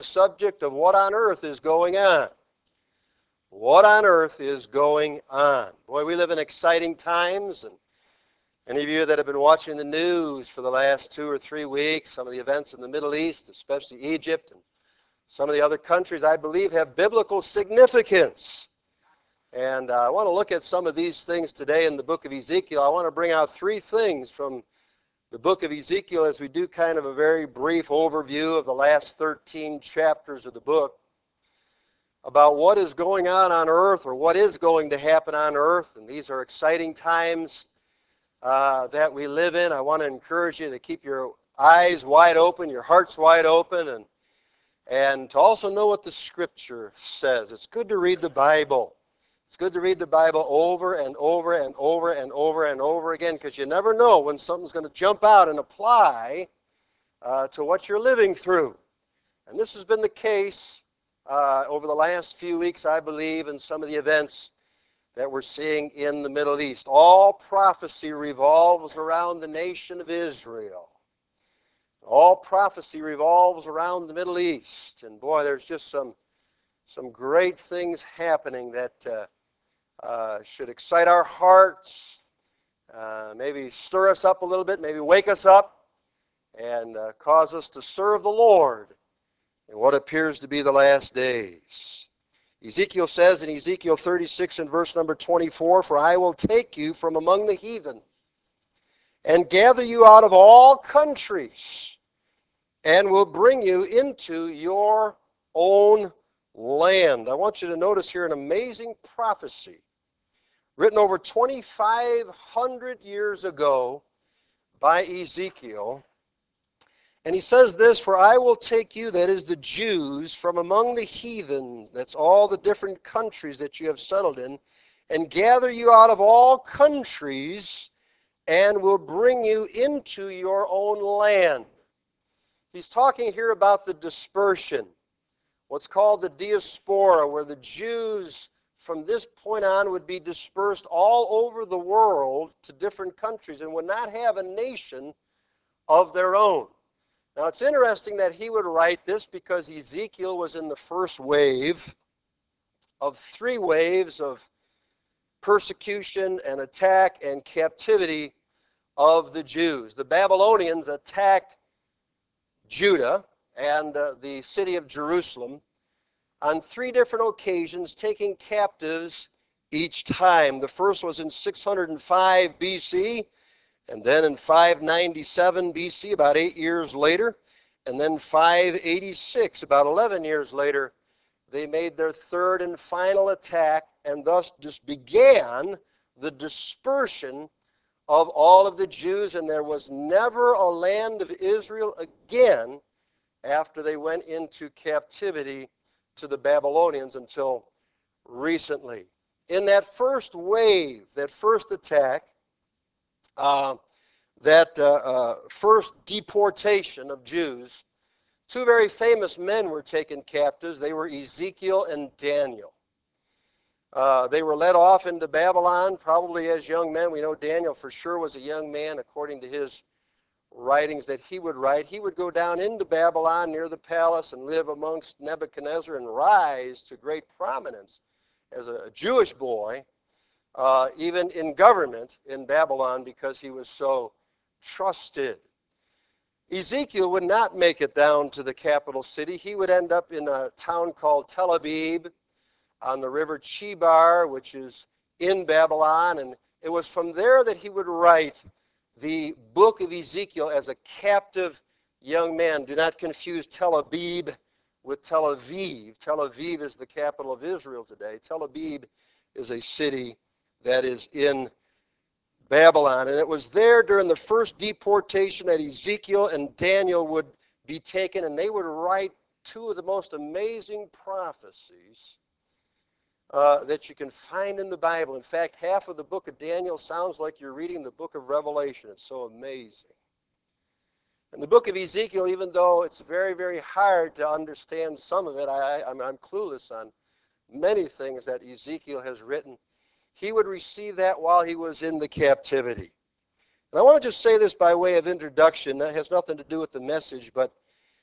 subject of what on earth is going on. What on earth is going on? Boy, we live in exciting times, and any of you that have been watching the news for the last 2 or 3 weeks, some of the events in the Middle East, especially Egypt, and some of the other countries, I believe, have biblical significance. And I want to look at some of these things today in the book of Ezekiel. I want to bring out 3 things from the book of Ezekiel as we do kind of a very brief overview of the last 13 chapters of the book about what is going on earth, or what is going to happen on earth. And these are exciting times that we live in. I want to encourage you to keep your eyes wide open, your hearts wide open, and to also know what the Scripture says. It's good to read the Bible. It's good to read the Bible over and over and over and over and over again, because you never know when something's going to jump out and apply to what you're living through. And this has been the case over the last few weeks, I believe, in some of the events that we're seeing in the Middle East. All prophecy revolves around the nation of Israel. All prophecy revolves around the Middle East. And boy, there's just some great things happening that should excite our hearts, maybe stir us up a little bit, maybe wake us up, and cause us to serve the Lord in what appears to be the last days. Ezekiel says in Ezekiel 36 and verse number 24, "For I will take you from among the heathen, and gather you out of all countries, and will bring you into your own land." I want you to notice here an amazing prophecy written over 2,500 years ago by Ezekiel. And he says this, "For I will take you," that is the Jews, "from among the heathen," that's all the different countries that you have settled in, "and gather you out of all countries, and will bring you into your own land." He's talking here about the dispersion, what's called the diaspora, where the Jews from this point on would be dispersed all over the world to different countries and would not have a nation of their own. Now, it's interesting that he would write this because Ezekiel was in the first wave of 3 waves of persecution and attack and captivity of the Jews. The Babylonians attacked Judah and the city of Jerusalem on 3 different occasions, taking captives each time. The first was in 605 BC, and then in 597 BC, about 8 years later, and then 586, about 11 years later, they made their third and final attack, and thus just began the dispersion of all of the Jews, and there was never a land of Israel again after they went into captivity to the Babylonians until recently. In that first wave, that first attack, first deportation of Jews, 2 very famous men were taken captives. They were Ezekiel and Daniel. They were led off into Babylon, probably as young men. We know Daniel for sure was a young man, according to his writings that he would write. He would go down into Babylon near the palace and live amongst Nebuchadnezzar and rise to great prominence as a Jewish boy, even in government in Babylon, because he was so trusted. Ezekiel would not make it down to the capital city. He would end up in a town called Tel Aviv on the river Chebar, which is in Babylon, and it was from there that he would write the book of Ezekiel as a captive young man. Do not confuse Tel Aviv with Tel Aviv. Tel Aviv is the capital of Israel today. Tel Aviv is a city that is in Babylon. And it was there during the first deportation that Ezekiel and Daniel would be taken, and they would write 2 of the most amazing prophecies that you can find in the Bible. In fact, half of the book of Daniel sounds like you're reading the book of Revelation. It's so amazing. And the book of Ezekiel, even though it's very, very hard to understand some of it, I'm clueless on many things that Ezekiel has written, he would receive that while he was in the captivity. And I want to just say this by way of introduction. That has nothing to do with the message, but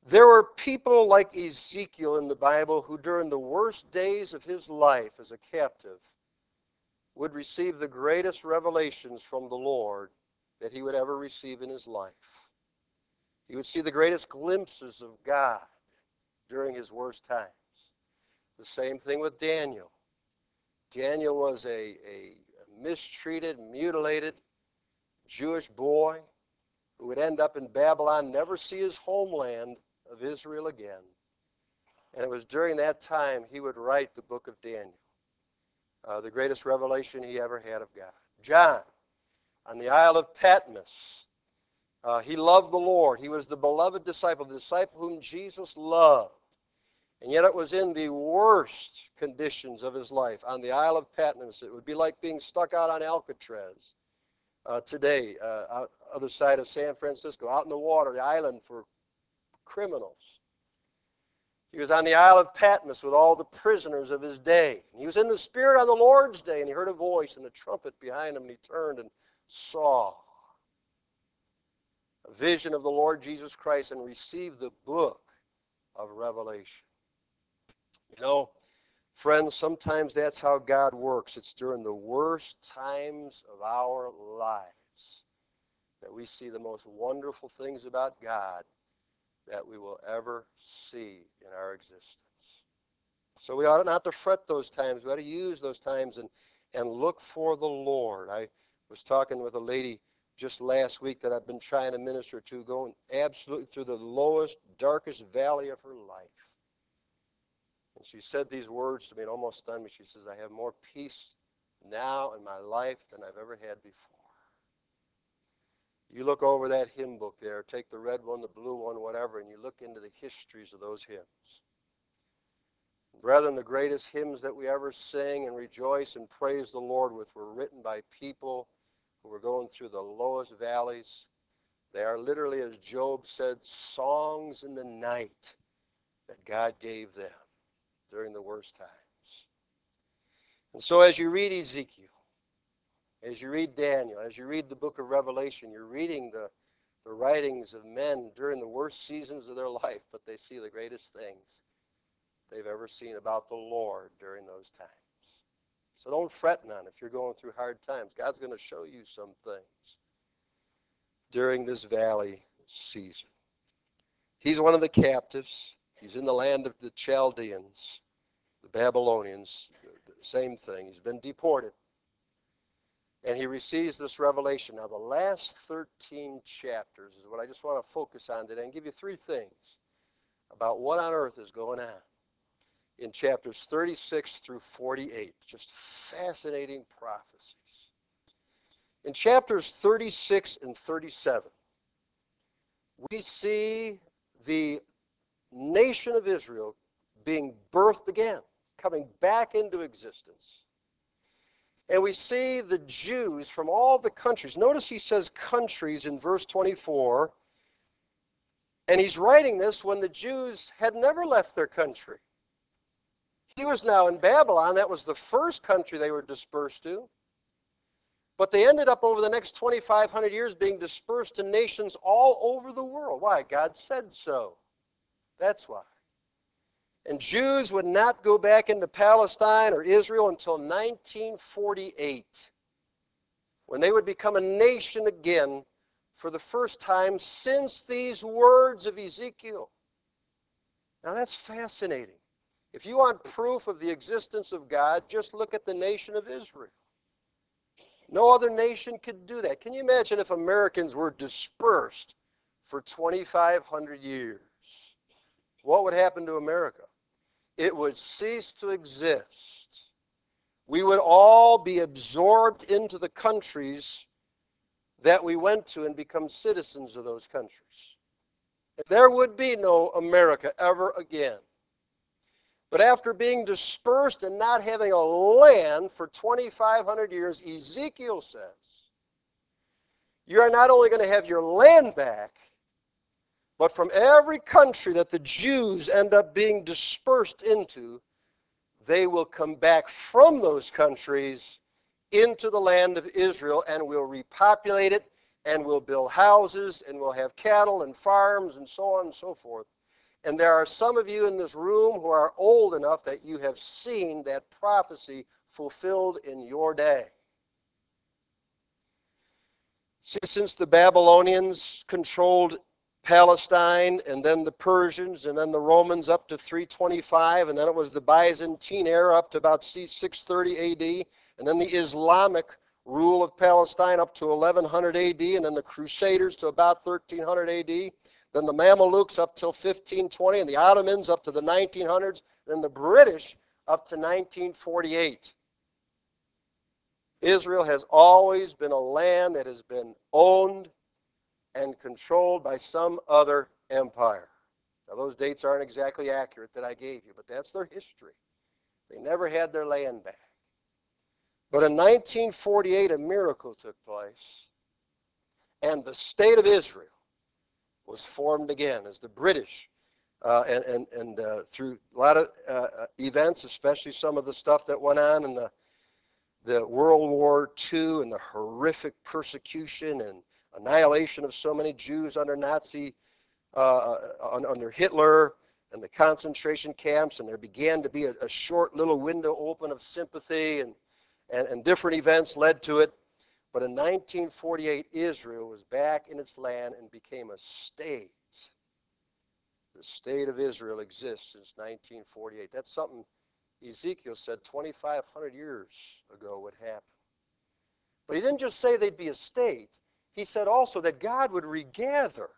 There were people like Ezekiel in the Bible who during the worst days of his life as a captive would receive the greatest revelations from the Lord that he would ever receive in his life. He would see the greatest glimpses of God during his worst times. The same thing with Daniel. Daniel was a mistreated, mutilated Jewish boy who would end up in Babylon, never see his homeland of Israel again. And it was during that time he would write the book of Daniel, the greatest revelation he ever had of God. John, on the Isle of Patmos, he loved the Lord. He was the beloved disciple, the disciple whom Jesus loved. And yet it was in the worst conditions of his life, on the Isle of Patmos. It would be like being stuck out on Alcatraz today, other side of San Francisco, out in the water, the island for criminals. He was on the Isle of Patmos with all the prisoners of his day. And he was in the Spirit on the Lord's day, and he heard a voice and a trumpet behind him, and he turned and saw a vision of the Lord Jesus Christ and received the book of Revelation. You know, friends, sometimes that's how God works. It's during the worst times of our lives that we see the most wonderful things about God that we will ever see in our existence. So we ought not to fret those times. We ought to use those times and look for the Lord. I was talking with a lady just last week that I've been trying to minister to, going absolutely through the lowest, darkest valley of her life. And she said these words to me and almost stunned me. She says, I have more peace now in my life than I've ever had before. You look over that hymn book there, take the red one, the blue one, whatever, and you look into the histories of those hymns. Brethren, the greatest hymns that we ever sing and rejoice and praise the Lord with were written by people who were going through the lowest valleys. They are literally, as Job said, songs in the night that God gave them during the worst times. And so as you read Ezekiel, as you read Daniel, as you read the book of Revelation, you're reading the writings of men during the worst seasons of their life, but they see the greatest things they've ever seen about the Lord during those times. So don't fret none if you're going through hard times. God's going to show you some things during this valley season. He's one of the captives. He's in the land of the Chaldeans, the Babylonians, the same thing. He's been deported. And he receives this revelation. Now, the last 13 chapters is what I just want to focus on today and give you three things about what on earth is going on in chapters 36 through 48. Just fascinating prophecies. In chapters 36 and 37, we see the nation of Israel being birthed again, coming back into existence. And we see the Jews from all the countries. Notice he says countries in verse 24. And he's writing this when the Jews had never left their country. He was now in Babylon. That was the first country they were dispersed to. But they ended up over the next 2,500 years being dispersed to nations all over the world. Why? God said so. That's why. And Jews would not go back into Palestine or Israel until 1948, when they would become a nation again for the first time since these words of Ezekiel. Now that's fascinating. If you want proof of the existence of God, just look at the nation of Israel. No other nation could do that. Can you imagine if Americans were dispersed for 2,500 years? What would happen to America? It would cease to exist. We would all be absorbed into the countries that we went to and become citizens of those countries. There would be no America ever again. But after being dispersed and not having a land for 2,500 years, Ezekiel says, you are not only going to have your land back, but from every country that the Jews end up being dispersed into, they will come back from those countries into the land of Israel and will repopulate it and will build houses and will have cattle and farms and so on and so forth. And there are some of you in this room who are old enough that you have seen that prophecy fulfilled in your day. See, since the Babylonians controlled Palestine, and then the Persians, and then the Romans up to 325, and then it was the Byzantine era up to about 630 AD, and then the Islamic rule of Palestine up to 1100 AD, and then the Crusaders to about 1300 AD, then the Mamelukes up till 1520, and the Ottomans up to the 1900s, then the British up to 1948. Israel has always been a land that has been owned and controlled by some other empire. Now, those dates aren't exactly accurate that I gave you, but that's their history. They never had their land back. But in 1948, a miracle took place, and the state of Israel was formed again as the British, through a lot of events, especially some of the stuff that went on in the World War II and the horrific persecution and annihilation of so many Jews under under Hitler and the concentration camps, and there began to be a short little window open of sympathy, and different events led to it. But in 1948, Israel was back in its land and became a state. The state of Israel exists since 1948. That's something Ezekiel said 2,500 years ago would happen. But he didn't just say they'd be a state. He said also that God would regather.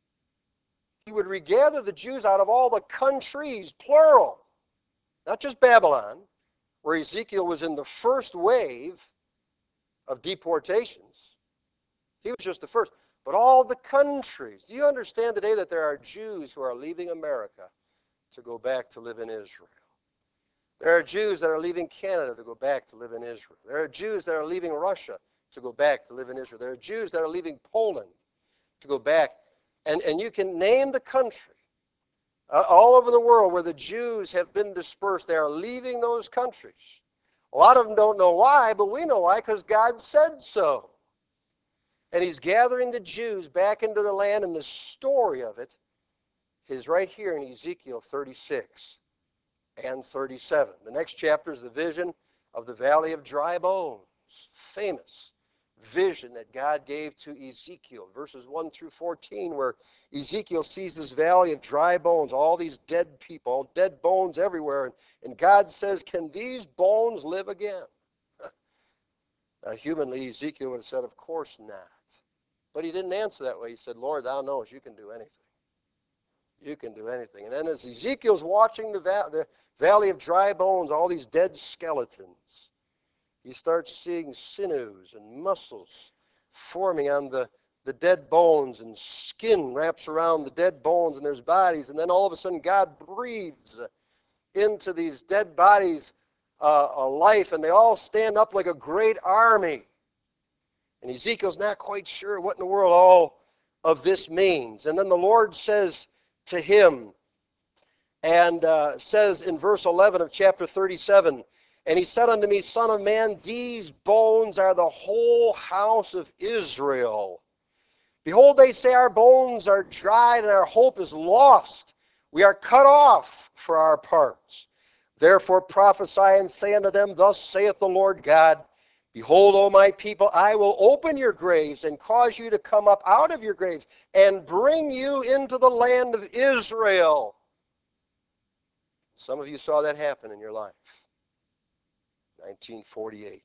He would regather the Jews out of all the countries, plural. Not just Babylon, where Ezekiel was in the first wave of deportations. He was just the first. But all the countries. Do you understand today that there are Jews who are leaving America to go back to live in Israel? There are Jews that are leaving Canada to go back to live in Israel. There are Jews that are leaving Russia to go back to live in Israel. There are Jews that are leaving Poland to go back. And you can name the country. All over the world where the Jews have been dispersed, they are leaving those countries. A lot of them don't know why, but we know why, because God said so. And he's gathering the Jews back into the land, and the story of it is right here in Ezekiel 36 and 37. The next chapter is the vision of the Valley of Dry Bones, famous vision that God gave to Ezekiel, verses 1 through 14, where Ezekiel sees this valley of dry bones, all these dead people, dead bones everywhere, and God says, can these bones live again? Now, humanly, Ezekiel would have said, of course not. But he didn't answer that way. He said, Lord, thou knowest you can do anything. You can do anything. And then as Ezekiel's watching the valley of dry bones, all these dead skeletons, he starts seeing sinews and muscles forming on the dead bones, and skin wraps around the dead bones, and there's bodies. And then all of a sudden God breathes into these dead bodies a life, and they all stand up like a great army. And Ezekiel's not quite sure what in the world all of this means. And then the Lord says to him, and says in verse 11 of chapter 37, and he said unto me, Son of man, these bones are the whole house of Israel. Behold, they say, our bones are dried, and our hope is lost. We are cut off for our parts. Therefore prophesy and say unto them, Thus saith the Lord God, Behold, O my people, I will open your graves and cause you to come up out of your graves and bring you into the land of Israel. Some of you saw that happen in your life. 1948.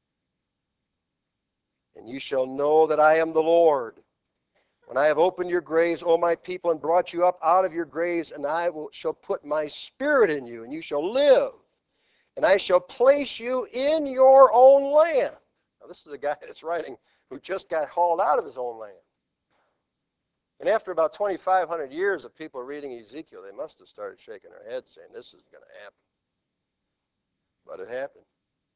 And you shall know that I am the Lord, when I have opened your graves, O my people, and brought you up out of your graves, and shall put my spirit in you, and you shall live. And I shall place you in your own land. Now, this is a guy that's writing who just got hauled out of his own land. And after about 2,500 years of people reading Ezekiel, they must have started shaking their heads saying, this is going to happen. But it happened.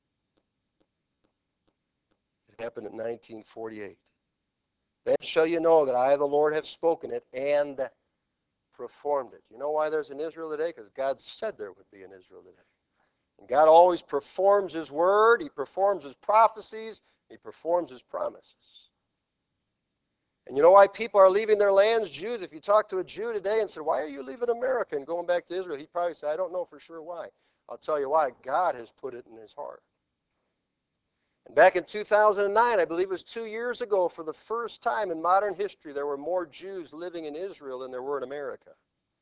It happened in 1948. Then shall you know that I, the Lord, have spoken it and performed it. You know why there's an Israel today? Because God said there would be an Israel today. And God always performs his word. He performs his prophecies. He performs his promises. And you know why people are leaving their lands? Jews, if you talk to a Jew today and say, why are you leaving America and going back to Israel? He'd probably say, I don't know for sure why. I'll tell you why. God has put it in his heart. And back in 2009, I believe it was 2 years ago, for the first time in modern history, there were more Jews living in Israel than there were in America.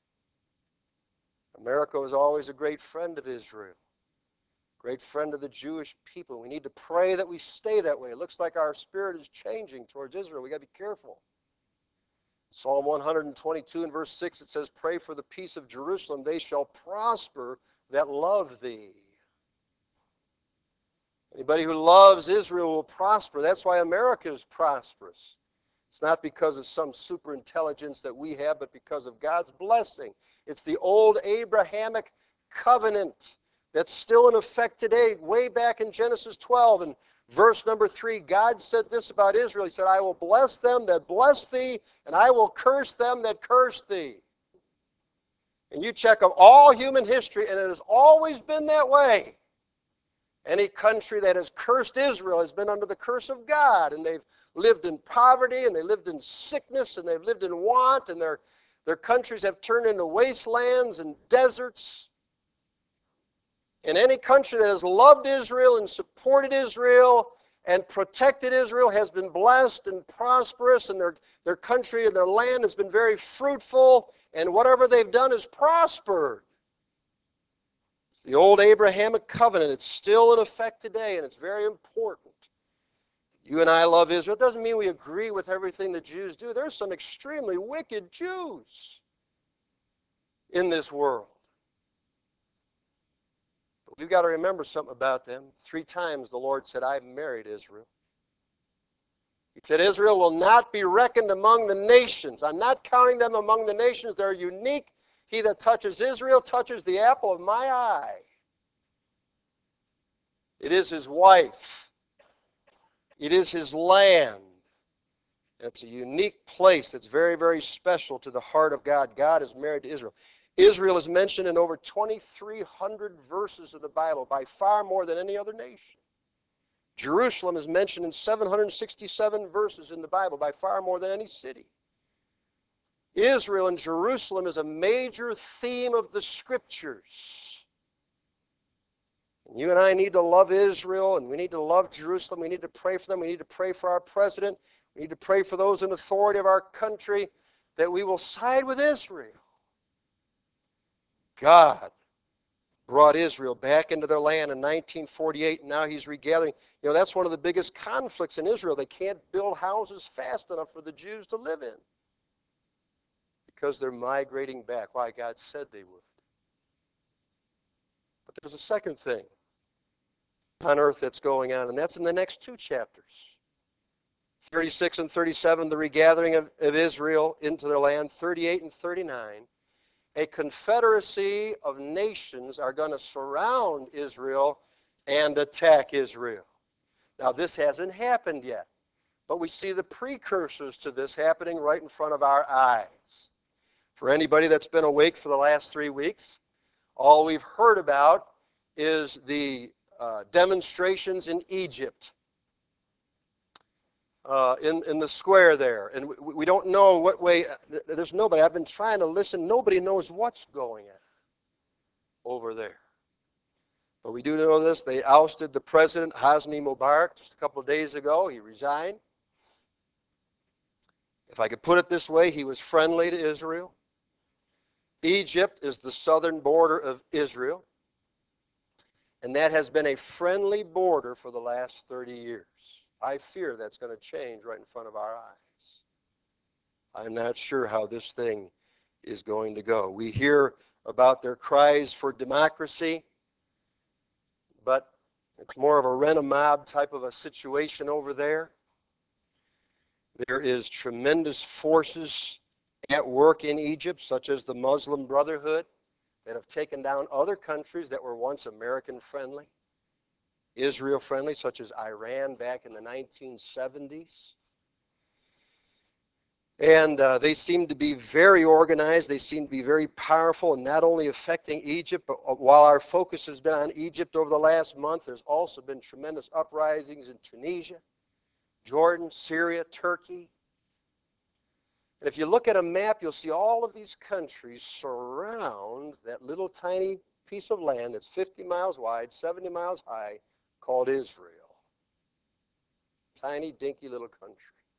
America was always a great friend of Israel, great friend of the Jewish people. We need to pray that we stay that way. It looks like our spirit is changing towards Israel. We've got to be careful. Psalm 122 and verse 6, it says, pray for the peace of Jerusalem. They shall prosper that love thee. Anybody who loves Israel will prosper. That's why America is prosperous. It's not because of some super intelligence that we have, but because of God's blessing. It's the old Abrahamic covenant that's still in effect today. Way back in Genesis 12 and verse number 3, God said this about Israel. He said, I will bless them that bless thee, and I will curse them that curse thee. And you check of all human history, and it has always been that way. Any country that has cursed Israel has been under the curse of God, and they've lived in poverty, and they lived in sickness, and they've lived in want, and their countries have turned into wastelands and deserts. And any country that has loved Israel and supported Israel and protected Israel has been blessed and prosperous, and their country and their land has been very fruitful, and whatever they've done has prospered. It's the old Abrahamic covenant. It's still in effect today, and it's very important. You and I love Israel. It doesn't mean we agree with everything the Jews do. There's some extremely wicked Jews in this world. But we've got to remember something about them. 3 times the Lord said, I've married Israel. He said, Israel will not be reckoned among the nations. I'm not counting them among the nations. They're unique. He that touches Israel touches the apple of my eye. It is his wife. It is his land. It's a unique place that's very, very special to the heart of God. God is married to Israel. Israel is mentioned in over 2,300 verses of the Bible, by far more than any other nation. Jerusalem is mentioned in 767 verses in the Bible, by far more than any city. Israel and Jerusalem is a major theme of the Scriptures. And you and I need to love Israel, and we need to love Jerusalem. We need to pray for them. We need to pray for our president. We need to pray for those in authority of our country, that we will side with Israel. God brought Israel back into their land in 1948, and now he's regathering. You know, that's one of the biggest conflicts in Israel. They can't build houses fast enough for the Jews to live in, because they're migrating back. Why? God said they would. But there's a second thing on earth that's going on, and that's in the next 2 chapters. 36 and 37, the regathering of Israel into their land. 38 and 39, a confederacy of nations are going to surround Israel and attack Israel. Now, this hasn't happened yet, but we see the precursors to this happening right in front of our eyes. For anybody that's been awake for the last 3 weeks, all we've heard about is the demonstrations in Egypt, in the square there. And we don't know what way, there's nobody. I've been trying to listen. Nobody knows what's going on over there. But we do know this. They ousted the president, Hosni Mubarak, just a couple of days ago. He resigned. If I could put it this way, he was friendly to Israel. Egypt is the southern border of Israel, and that has been a friendly border for the last 30 years. I fear that's going to change right in front of our eyes. I'm not sure how this thing is going to go. We hear about their cries for democracy, but it's more of a rent-a-mob type of a situation over there. There is tremendous forces at work in Egypt, such as the Muslim Brotherhood, that have taken down other countries that were once American-friendly, Israel-friendly, such as Iran back in the 1970s. And they seem to be very organized. They seem to be very powerful, and not only affecting Egypt, but while our focus has been on Egypt over the last month, there's also been tremendous uprisings in Tunisia, Jordan, Syria, Turkey. And if you look at a map, you'll see all of these countries surround that little tiny piece of land that's 50 miles wide, 70 miles high, called Israel. Tiny, dinky little country.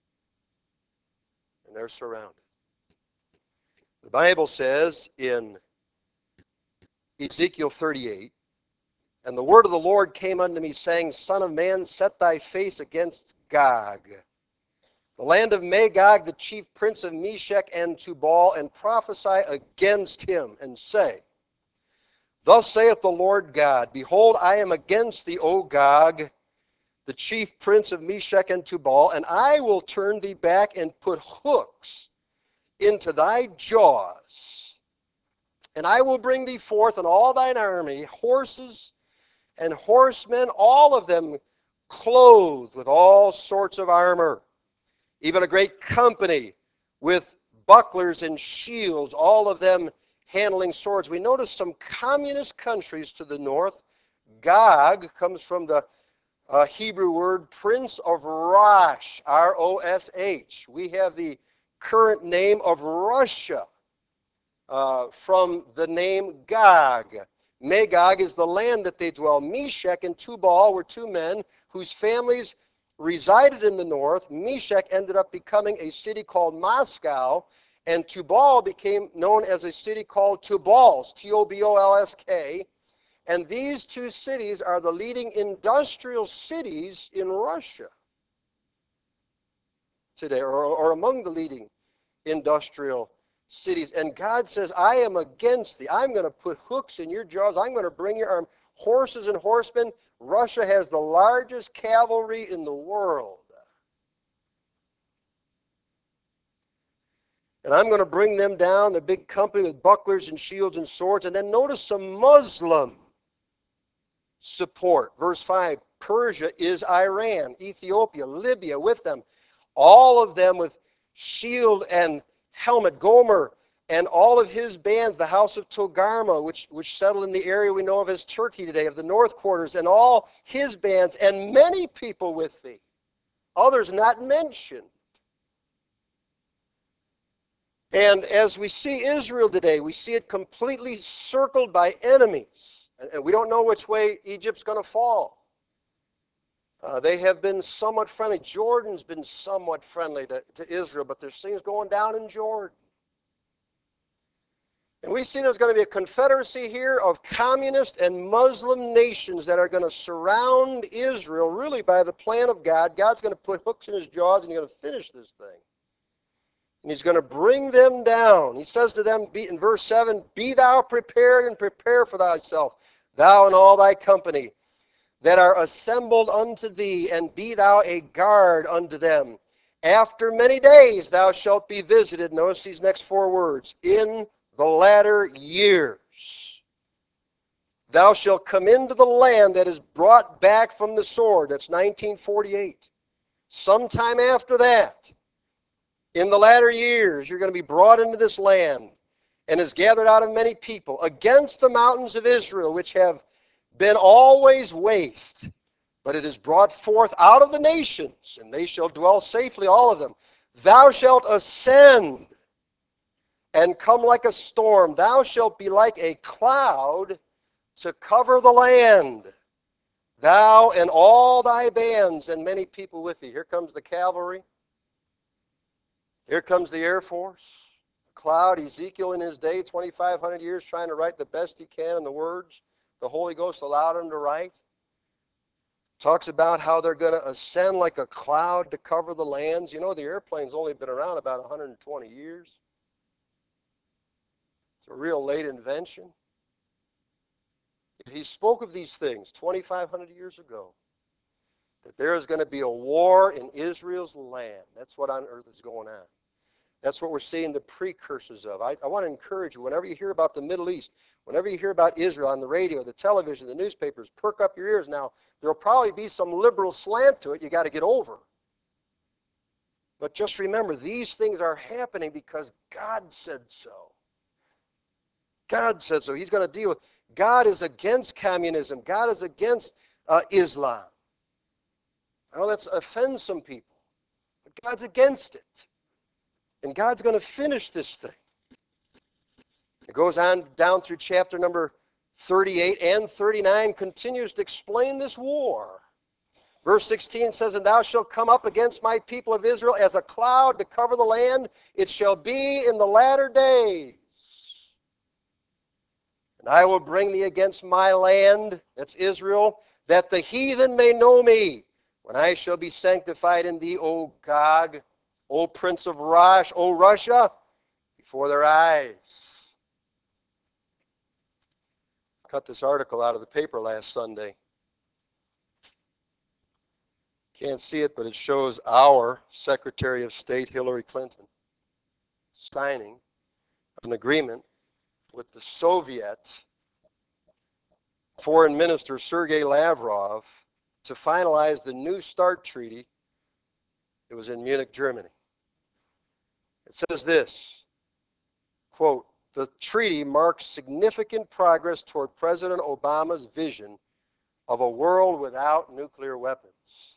And they're surrounded. The Bible says in Ezekiel 38, "And the word of the Lord came unto me, saying, Son of man, set thy face against Gog, the land of Magog, the chief prince of Meshech and Tubal, and prophesy against him, and say, Thus saith the Lord God, Behold, I am against thee, O Gog, the chief prince of Meshech and Tubal, and I will turn thee back and put hooks into thy jaws. And I will bring thee forth and all thine army, horses and horsemen, all of them clothed with all sorts of armor, even a great company with bucklers and shields, all of them handling swords." We notice some communist countries to the north. Gog comes from the Hebrew word Prince of Rosh, R-O-S-H. We have the current name of Russia from the name Gog. Magog is the land that they dwell. Meshech and Tubal were two men whose families resided in the north. Meshech ended up becoming a city called Moscow, and Tubal became known as a city called Tobolsk, T-O-B-O-L-S-K. And these two cities are the leading industrial cities in Russia today, or among the leading industrial cities. And God says, I am against thee. I'm going to put hooks in your jaws. I'm going to bring your arm. Horses and horsemen. Russia has the largest cavalry in the world. And I'm going to bring them down, the big company with bucklers and shields and swords. And then notice some Muslim support. Verse 5, Persia is Iran, Ethiopia, Libya with them. All of them with shield and helmet. Gomer and all of his bands, the house of Togarmah, which settled in the area we know of as Turkey today, of the north quarters, and all his bands, and many people with thee, others not mentioned. And as we see Israel today, we see it completely circled by enemies. And we don't know which way Egypt's going to fall. They have been somewhat friendly. Jordan's been somewhat friendly to Israel, but there's things going down in Jordan. And we see there's going to be a confederacy here of communist and Muslim nations that are going to surround Israel, really by the plan of God. God's going to put hooks in his jaws, and he's going to finish this thing. And he's going to bring them down. He says to them in verse 7, Be thou prepared and prepare for thyself, thou and all thy company, that are assembled unto thee, and be thou a guard unto them. After many days thou shalt be visited. Notice these next four words. In the latter years thou shalt come into the land that is brought back from the sword. That's 1948. Sometime after that, in the latter years, you're going to be brought into this land, and is gathered out of many people, against the mountains of Israel, which have been always waste. But it is brought forth out of the nations, and they shall dwell safely, all of them. Thou shalt ascend and come like a storm. Thou shalt be like a cloud to cover the land. Thou and all thy bands and many people with thee. Here comes the cavalry. Here comes the Air Force. Cloud, Ezekiel in his day, 2,500 years, trying to write the best he can in the words the Holy Ghost allowed him to write. Talks about how they're going to ascend like a cloud to cover the lands. You know, the airplane's only been around about 120 years. It's a real late invention. He spoke of these things 2,500 years ago, that there is going to be a war in Israel's land. That's what on earth is going on. That's what we're seeing the precursors of. I want to encourage you, whenever you hear about the Middle East, whenever you hear about Israel on the radio, the television, the newspapers, perk up your ears now. There'll probably be some liberal slant to it you got to get over. But just remember, these things are happening because God said so. God said so. He's going to deal with. God is against communism. God is against Islam. I know that offends some people, but God's against it. And God's going to finish this thing. It goes on down through chapter number 38 and 39, continues to explain this war. Verse 16 says, "And thou shalt come up against my people of Israel as a cloud to cover the land. It shall be in the latter days. And I will bring thee against my land," that's Israel, "that the heathen may know me, when I shall be sanctified in thee, O Gog, O prince of Rosh, O Russia, before their eyes." Cut this article out of the paper last Sunday. Can't see it, but it shows our Secretary of State, Hillary Clinton, signing an agreement with the Soviet Foreign Minister Sergei Lavrov to finalize the New START treaty. It was in Munich, Germany. It says this, quote, "The treaty marks significant progress toward President Obama's vision of a world without nuclear weapons."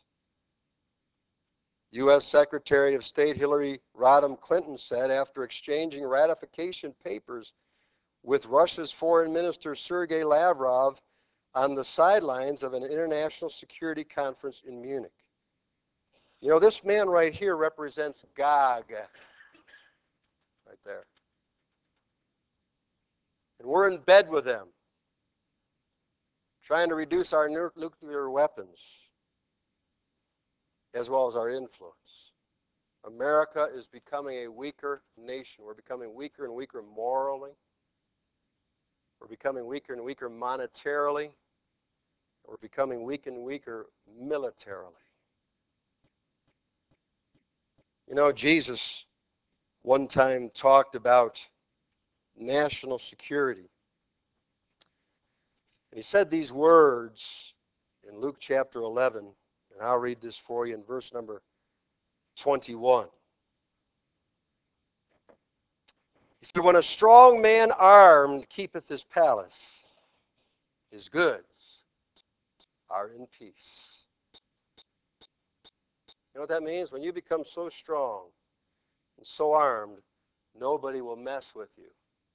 U.S. Secretary of State Hillary Rodham Clinton said after exchanging ratification papers with Russia's Foreign Minister Sergei Lavrov on the sidelines of an international security conference in Munich. You know, this man right here represents Gog, right there. And we're in bed with them, trying to reduce our nuclear weapons, as well as our influence. America is becoming a weaker nation. We're becoming weaker and weaker morally. We're becoming weaker and weaker monetarily. We're becoming weaker and weaker militarily. You know, Jesus one time talked about national security. And he said these words in Luke chapter 11, and I'll read this for you in verse number 21. He said, "When a strong man armed keepeth his palace, his goods are in peace." You know what that means? When you become so strong and so armed, nobody will mess with you.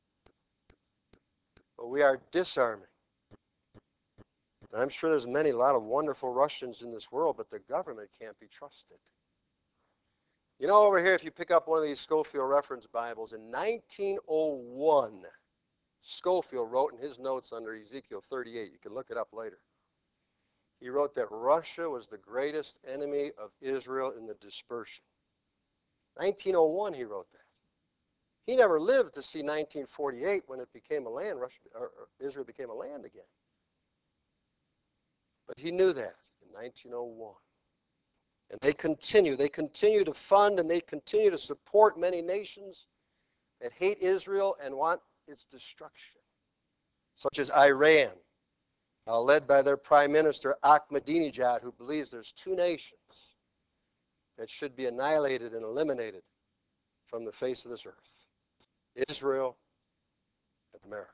But we are disarming. And I'm sure there's a lot of wonderful Russians in this world, but the government can't be trusted. You know, over here, if you pick up one of these Scofield Reference Bibles, in 1901, Scofield wrote in his notes under Ezekiel 38, you can look it up later, he wrote that Russia was the greatest enemy of Israel in the dispersion. 1901, he wrote that. He never lived to see 1948 when it became a land, Israel became a land again. But he knew that in 1901. And they continue to fund and they continue to support many nations that hate Israel and want its destruction, such as Iran, led by their prime minister Ahmadinejad, who believes there's two nations that should be annihilated and eliminated from the face of this earth: Israel and America.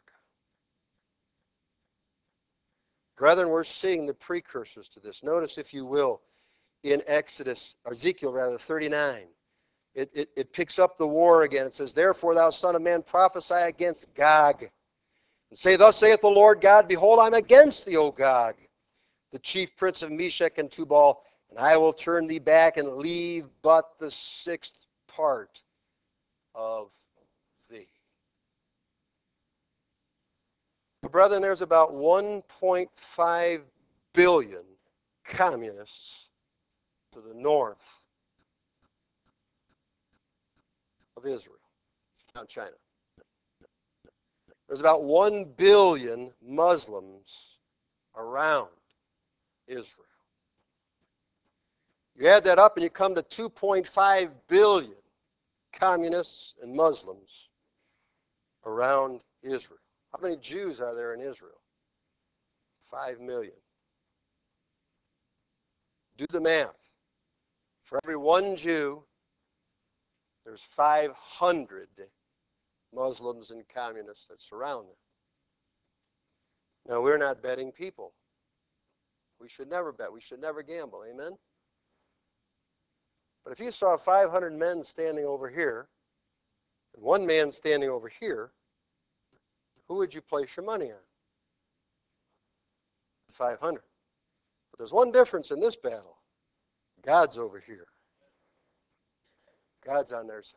Brethren, we're seeing the precursors to this. Notice, if you will, in Ezekiel 39, it picks up the war again. It says, "Therefore, thou son of man, prophesy against Gog, and say, Thus saith the Lord God, Behold, I'm against thee, O Gog, the chief prince of Meshech and Tubal, and I will turn thee back and leave but the sixth part of thee." Brethren, there's about 1.5 billion communists to the north of Israel, not China. There's about 1 billion Muslims around Israel. You add that up and you come to 2.5 billion communists and Muslims around Israel. How many Jews are there in Israel? 5 million. Do the math. For every one Jew, there's 500 Muslims and communists that surround them. Now, we're not betting people. We should never bet. We should never gamble. Amen? But if you saw 500 men standing over here And one man standing over here, who would you place your money on? 500. But there's one difference in this battle. God's over here. God's on their side.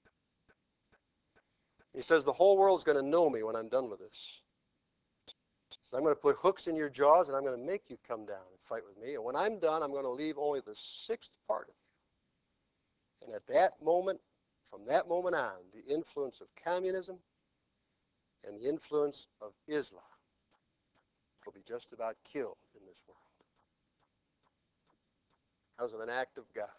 He says the whole world's going to know me when I'm done with this. So I'm going to put hooks in your jaws and I'm going to make you come down and fight with me. And when I'm done, I'm going to leave only the sixth part of you. And at that moment, from that moment on, the influence of communism and the influence of Islam will be just about killed in this world. Because of an act of God.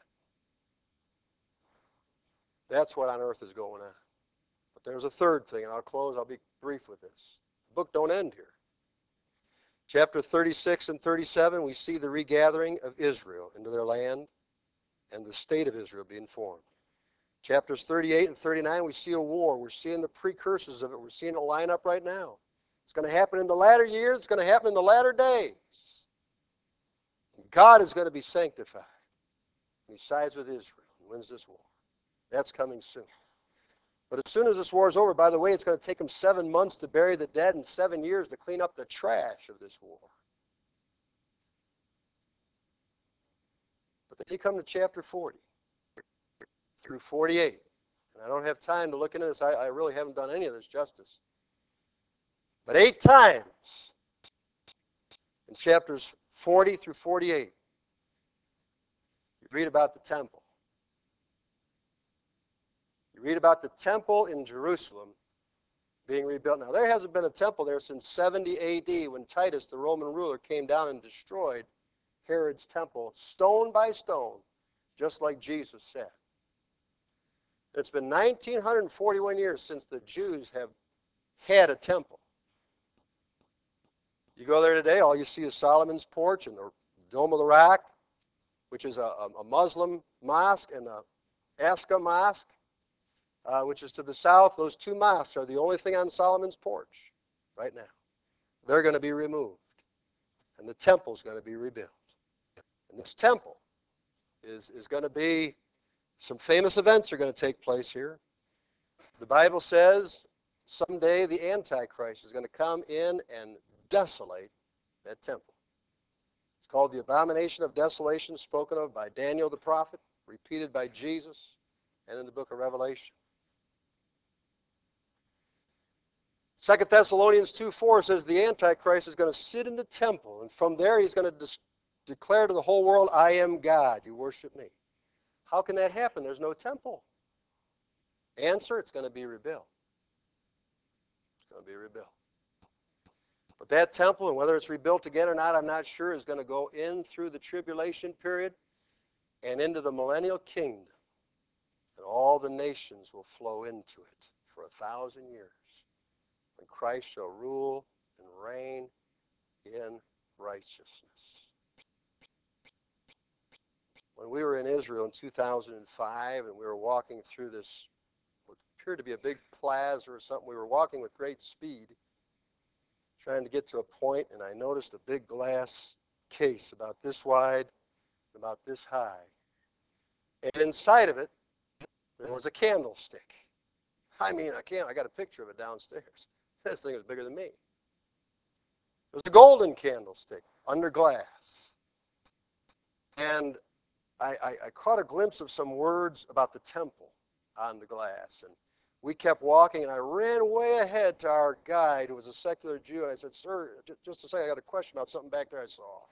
That's what on earth is going on. But there's a third thing, and I'll close. I'll be brief with this. The book don't end here. Chapter 36 and 37, we see the regathering of Israel into their land and the state of Israel being formed. Chapters 38 and 39, we see a war. We're seeing the precursors of it. We're seeing it line up right now. It's going to happen in the latter years. It's going to happen in the latter days. God is going to be sanctified. He sides with Israel and wins this war. That's coming soon. But as soon as this war is over, by the way, it's going to take them 7 months to bury the dead and 7 years to clean up the trash of this war. But then you come to chapter 40 through 48. And I don't have time to look into this. I really haven't done any of this justice. But 8 times in chapters 40 through 48, you read about the temple. You read about the temple in Jerusalem being rebuilt. Now, there hasn't been a temple there since 70 A.D. when Titus, the Roman ruler, came down and destroyed Herod's temple, stone by stone, just like Jesus said. It's been 1,941 years since the Jews have had a temple. You go there today, all you see is Solomon's porch and the Dome of the Rock, which is a Muslim mosque, and the Aqsa Mosque, which is to the south. Those 2 mosques are the only thing on Solomon's porch right now. They're going to be removed, and the temple's going to be rebuilt. And this temple is going to be, some famous events are going to take place here. The Bible says someday the Antichrist is going to come in and desolate that temple. It's called the abomination of desolation, spoken of by Daniel the prophet, repeated by Jesus, and in the book of Revelation. 2 Thessalonians 2:4 says the Antichrist is going to sit in the temple, and from there he's going to declare to the whole world, I am God, you worship me. How can that happen? There's no temple. Answer, it's going to be rebuilt. It's going to be rebuilt. But that temple, and whether it's rebuilt again or not, I'm not sure, is going to go in through the tribulation period and into the millennial kingdom. And all the nations will flow into it for 1,000 years. When Christ shall rule and reign in righteousness. When we were in Israel in 2005 and we were walking through this, what appeared to be a big plaza or something, we were walking with great speed, trying to get to a point, and I noticed a big glass case about this wide and about this high. And inside of it, there was a candlestick. I mean, I got a picture of it downstairs. This thing was bigger than me. It was a golden candlestick under glass. And I caught a glimpse of some words about the temple on the glass. And we kept walking, and I ran way ahead to our guide, who was a secular Jew, and I said, sir, just a second, I got a question about something back there I saw.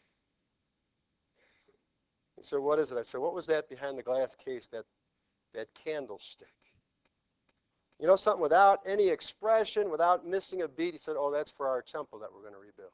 He said, what is it? I said, what was that behind the glass case, that candlestick? You know something, without any expression, without missing a beat, he said, oh, that's for our temple that we're going to rebuild.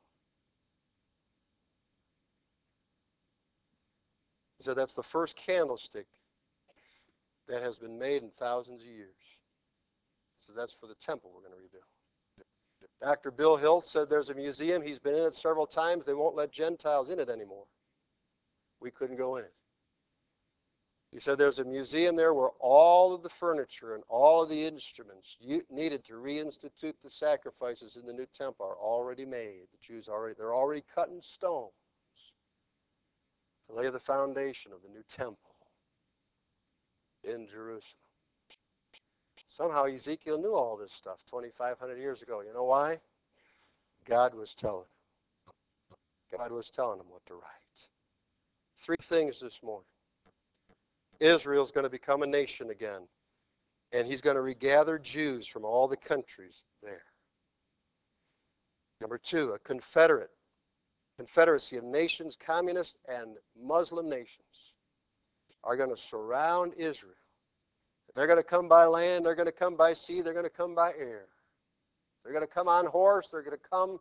He said, that's the first candlestick that has been made in thousands of years. He says, that's for the temple we're going to rebuild. Dr. Bill Hilt said there's a museum. He's been in it several times. They won't let Gentiles in it anymore. We couldn't go in it. He said there's a museum there where all of the furniture and all of the instruments needed to reinstitute the sacrifices in the new temple are already made. The Jews they're already cutting stones to lay the foundation of the new temple in Jerusalem. Somehow Ezekiel knew all this stuff 2,500 years ago. You know why? God was telling him. God was telling him what to write. Three things this morning. Israel's going to become a nation again, and he's going to regather Jews from all the countries there. Number two, a confederacy of nations, communist and Muslim nations, are going to surround Israel. They're going to come by land, they're going to come by sea, they're going to come by air. They're going to come on horse, they're going to come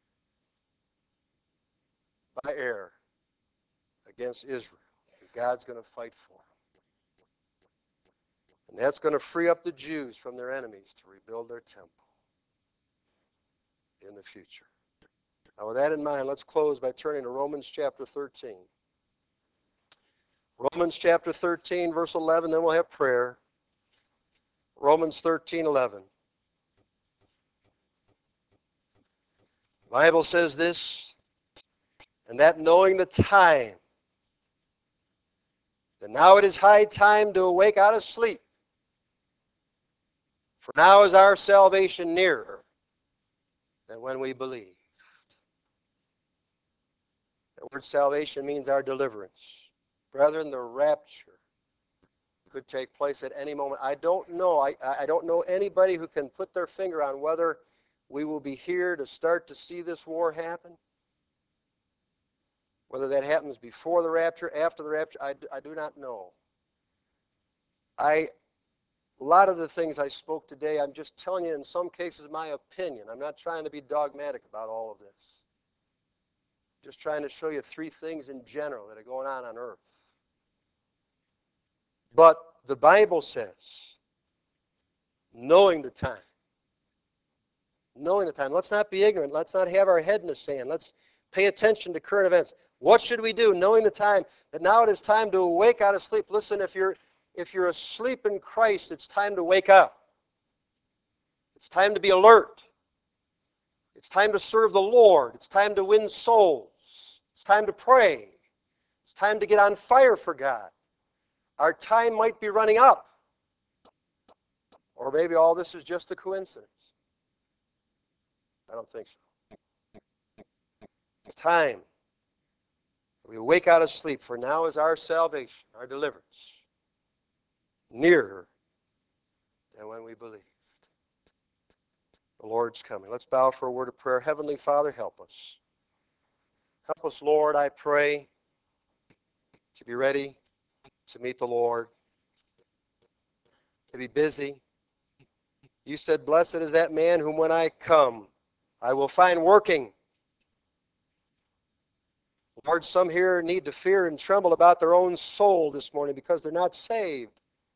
by air against Israel. And God's going to fight for them. And that's going to free up the Jews from their enemies to rebuild their temple in the future. Now, with that in mind, let's close by turning to Romans chapter 13. Romans chapter 13, verse 11, then we'll have prayer. Romans 13:11. The Bible says this, and that knowing the time, that now it is high time to awake out of sleep, for now is our salvation nearer than when we believed. The word salvation means our deliverance. Brethren, the rapture could take place at any moment. I don't know. I don't know anybody who can put their finger on whether we will be here to start to see this war happen. Whether that happens before the rapture, after the rapture, I do not know. A lot of the things I spoke today, I'm just telling you in some cases my opinion. I'm not trying to be dogmatic about all of this. Just trying to show you three things in general that are going on earth. But the Bible says, knowing the time. Knowing the time. Let's not be ignorant. Let's not have our head in the sand. Let's pay attention to current events. What should we do? Knowing the time, that now it is time to awake out of sleep. Listen, if you're asleep in Christ, it's time to wake up. It's time to be alert. It's time to serve the Lord. It's time to win souls. It's time to pray. It's time to get on fire for God. Our time might be running up. Or maybe all this is just a coincidence. I don't think so. It's time. We wake out of sleep, for now is our salvation, our deliverance, nearer than when we believed. The Lord's coming. Let's bow for a word of prayer. Heavenly Father, help us. Help us, Lord, I pray, to be ready to meet the Lord, to be busy. You said, blessed is that man whom when I come, I will find working. Lord, some here need to fear and tremble about their own soul this morning because they're not saved.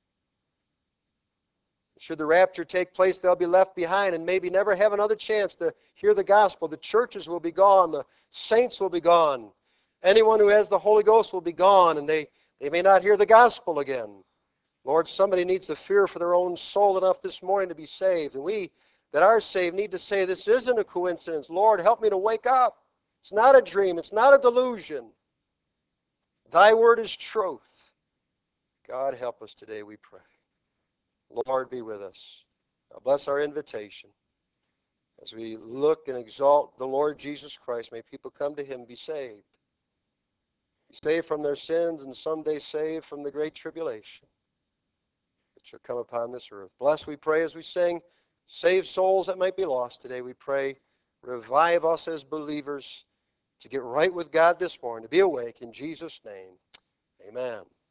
Should the rapture take place, they'll be left behind and maybe never have another chance to hear the gospel. The churches will be gone. The saints will be gone. Anyone who has the Holy Ghost will be gone, and they may not hear the gospel again. Lord, somebody needs to fear for their own soul enough this morning to be saved. And we that are saved need to say, this isn't a coincidence. Lord, help me to wake up. It's not a dream. It's not a delusion. Thy word is truth. God, help us today, we pray. Lord, be with us. Now bless our invitation. As we look and exalt the Lord Jesus Christ, may people come to him, be saved. Be saved from their sins, and someday saved from the great tribulation that shall come upon this earth. Bless, we pray, as we sing, save souls that might be lost today. We pray, revive us as believers to get right with God this morning, to be awake. In Jesus' name, amen.